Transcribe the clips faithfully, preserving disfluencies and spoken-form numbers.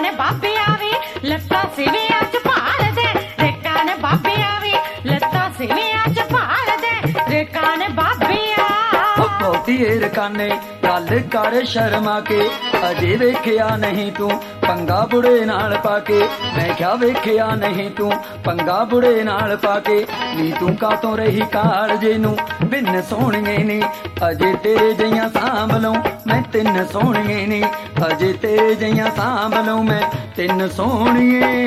ਨੇ ਬਾਬੇ ਆਵੇ ਲੱਤਾਂ ਸਿਵਿਆਂ ਚ ਭਾਲ ਦੇ, ਰੇਕਾਂ ਨੇ ਬਾਬੇ ਆਵੇ ਲੱਤਾਂ ਸਿਵਿਆਂ ਚ ਭਾਲ ਦੇ, ਰੇਕਾਂ ਨੇ ਬਾਬਿਆ। ਧੋਤੀਏ ਰਕਾਨੇ ਗੱਲ ਕਰ ਸ਼ਰਮਾ ਕੇ, ਅਜੇ ਵੇਖਿਆ ਨਹੀਂ ਤੂੰ ਪੰਗਾ ਬੁੜੇ ਨਾਲ ਪਾ ਕੇ। ਮੈਂ ਕਿਹਾ ਵੇਖਿਆ ਨਹੀਂ ਤੂੰ ਪੰਗਾ ਬੁੜੇ ਨਾਲ ਪਾ ਕੇ, ਨੀ ਤੂੰ ਕਾਤੋਂ ਰਹੀ ਕਾਲਜੇ ਨੂੰ ਬਿਨ ਸੋਹਣੀਏ ਨੀ, ਅਜੇ ਤੇਰੇ ਜਈਆਂ ਸਾਂਭ ਲਊਂ ਮੈਂ ਤਿੰਨ ਸੋਹਣੀਏ ਨੀ, ਅਜੇ ਤੇਰੇ ਜਈਆਂ ਸਾਂਭ ਲਊਂ ਮੈਂ ਤਿੰਨ ਸੋਹਣੀਏ।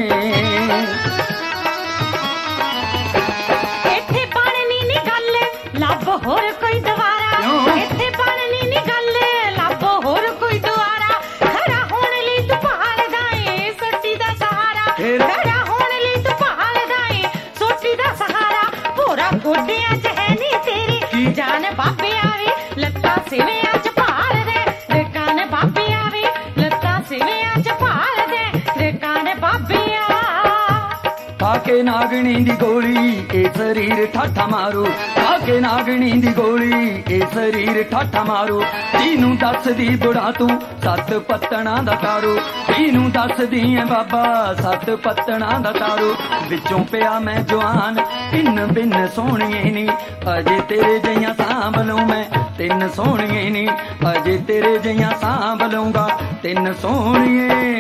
ਇੱਥੇ ਬਣਨੀ ਨੀ ਗੱਲ ਲੱਭ ਹੋਰ ਕੋਈ ਦੁਬਾਰਾ, ਇੱਥੇ ਬਣਨੀ ਨੀ ਗੱਲ ਲੱਭ ਹੋਰ ਕੋਈ ਦੁਬਾਰਾ, ਖਰਾ ਹੋਣ ਲਈ ਤੂੰ ਭਾਲਦਾ ਏ ਸੋਟੀ ਦਾ ਸਹਾਰਾ, ਖਰਾ ਹੋਣ ਲਈ ਤੂੰ ਭਾਲਦਾ ਏ ਸੋਟੀ ਦਾ ਸਹਾਰਾ। ਭੋਰਾ ਗੋਡਿਆਂ ਚ ਹੈ ਨੀ ਤੇਰੀ ਜਾਨ ਬਾਬੇ ਆਵੇ ਲੱਤਾਂ ਸਿਵਿਆਂ ਚ ਭਾਲ ਦੇ, ਰੇਕਾਂ ਨੇ ਬਾਬੇ ਆਵੇ ਲੱਤਾਂ ਸਿਵਿਆਂ ਚ ਭਾਲ ਦੇ, ਰੇਕਾਂ ਨੇ ਬਾਬਿਆ। ਖਾ ਕੇ ਨਾਗਣੀ ਦੀ ਗੋਲੀ ਇਹ ਸਰੀਰ ਠਾਠਾ ਮਾਰੂ, ਖਾ ਕੇ ਨਾਗਣੀ ਦੀ ਗੋਲੀ ਇਹ ਸਰੀਰ ਠਾਠਾ ਮਾਰੂ। ਜਿਹਨੂੰ ਦੱਸਦੀ ਬੁੜਾ ਤੂੰ ਸੱਤ ਪੱਤਣਾ ਦਾ ਤਾਰੂ, ਜਿਹਨੂੰ ਦੱਸਦੀ ਐ ਬਾਬਾ ਸੱਤ ਪੱਤਣਾ ਦਾ ਤਾਰੂ। ਵਿੱਚੋਂ ਪਿਆ ਮੈਂ ਜਵਾਨ ਤਿੰਨ ਬਿਨ ਸੋਹਣੀਏ ਨੀ, ਅਜੇ ਤੇਰੇ ਜਈਆਂ ਸਾਂਭ ਲਊਂ ਮੈਂ ਤਿੰਨ ਸੋਹਣੀਏ ਨੀ, ਅਜੇ ਤੇਰੇ ਜਈਆਂ ਸਾਂਭ ਲਊਂਗਾ ਤਿੰਨ ਸੋਹਣੀਏ।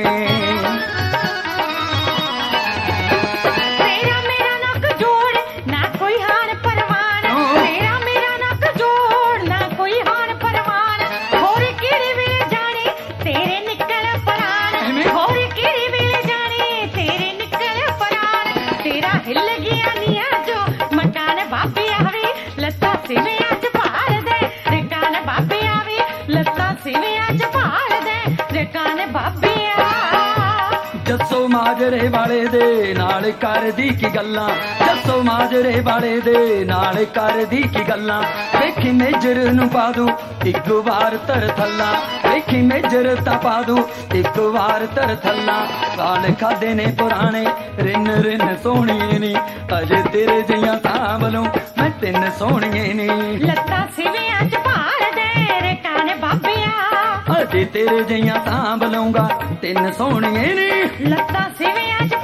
ਹਿੱਲ ਗਿਆ ਨੀਆਂ ਜੋ ਮਕਾਨ ਬਾਬੇ ਆਵੇ ਲੱਤਾਂ ਸਿਵਿਆਂ ਚ ਭਾਲ ਦੇ, ਰੇਕਾਂ ਨੇ ਬਾਬੇ ਆਵੇ ਲੱਤਾਂ ਸਿਵਿਆਂ ਚ ਭਾਲ ਦੇ, ਰੇਕਾਂ ਨੇ ਬਾਬਿਆ। ਜੱਸੋ ਮਾਜਰੇ ਵਾਲੇ ਦੇ ਨਾਲ ਕਰਦੀ ਕੀ ਗੱਲਾਂ, ਜੱਸੋ ਮਾਜਰੇ ਵਾਲੇ ਦੇ ਨਾਲ ਕਰਦੀ ਕੀ ਗੱਲਾਂ। ਵੇਖੀ ਮੇਜਰ ਨੂੰ ਪਾ ਦੂੰ ਇੱਕ ਵਾਰ ਧਰ ਥੱਲਾ, ਵੇਖੀ ਮੇਜਰ ਤਾਂ ਪਾ ਦੂੰ ਇੱਕ ਵਾਰ ਧਰ ਥੱਲਾ। ਵਾਲ ਖਾਦੇ ਨੇ ਪੁਰਾਣੇ ਰਿੰਨ ਰਿੰਨ ਸੋਹਣੀਏ ਨੀ, ਅਜੇ ਤੇਰੇ ਜਈਆਂ ਸਾਂਭ ਲਊਂ ਮੈਂ ਤਿੰਨ ਸੋਹਣੀਏ ਨੀ। ਲੱਤਾਂ ਸਿਵਿਆਂ ਚ ਭਾਲ ਦੇ, ਰੇਕਾਂ ਨੇ ਬਾਬਿਆ। ਅਜੇ ਤੇਰੇ ਜਈਆਂ ਸਾਂਭ ਲਊਂਗਾ ਤਿੰਨ ਸੋਹਣੀਏ ਨੀ। ਲੱਤਾਂ ਸਿਵਿਆਂ ਚ